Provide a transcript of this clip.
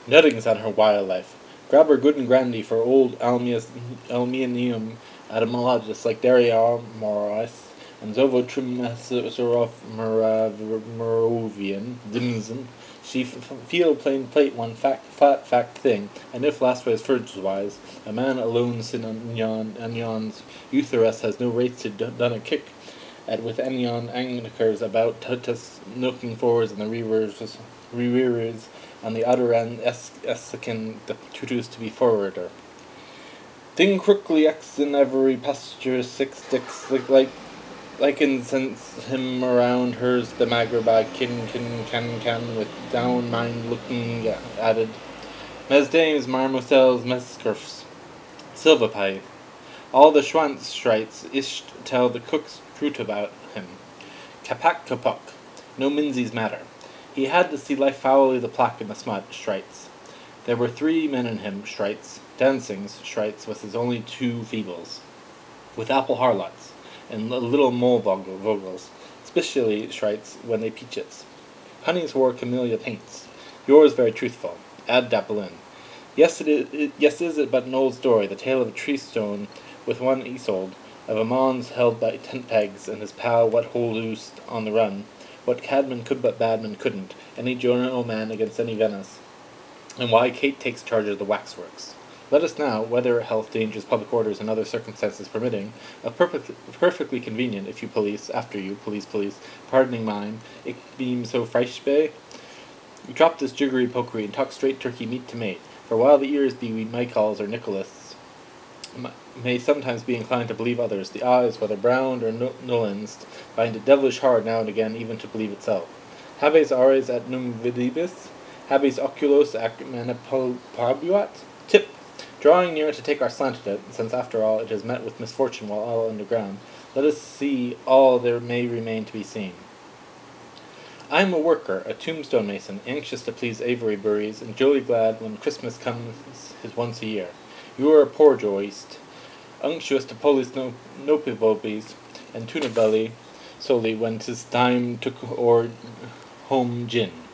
Nuttings on her wildlife. Grab her good and grandy for old Aluminium etymologist like Daria Morais and Zovotrimesarov Moravian Dimson. She feel plain plate one flat fact thing, and if last ways first wise, a man alone sin Anion's Eutherus has no right to done a kick at with Anion Anglicars about tutus nooking forwards and the rearers on the other end Essican the tutus to be forwarder. Thing quickly X in every pasture 6 sticks like incense him around hers the magrabag can with down mind looking added. Mesdames, marmosels, mescurfs, silverpipe. All the schwanz strites isht tell the cook's truth about him. Capac capok. No minsies matter. He had to see life foully the plaque in the smut, strites. There were 3 men in him, strites. Dancings, strites, was his only 2 feebles. With apple harlots, and little mole vogels, especially strites when they peaches. Honey's wore camellia paints. Yours very truthful. Add dapple in. Yes, is it but an old story, the tale of a tree stone with one Isolde, of a Mons held by tent pegs, and his pal what hold loosed on the run, what Cadman could but Badman couldn't, any Jonah man against any Venice, and why Kate takes charge of the waxworks. Let us now, weather, health, dangers, public orders, and other circumstances permitting, perfectly convenient, if you police, after you, police, pardoning mine, ich beam so freischbe, drop this jiggery pokery and talk straight turkey meat to mate, for while the ears be we Michaels or Nicholas, may sometimes be inclined to believe others, the eyes, whether browned or nullensed, find it devilish hard now and again even to believe itself. Habes ares et num vidibus? Habes oculos ac manipabuat? Tip! Drawing near to take our slant at it, since after all it has met with misfortune while all underground, let us see all there may remain to be seen. I am a worker, a tombstone mason, anxious to please Avery Burries, and jolly glad when Christmas comes his once a year. You are a poor joist, unctuous to polis nopibobis, and tunabelly solely when 'tis time to or home gin.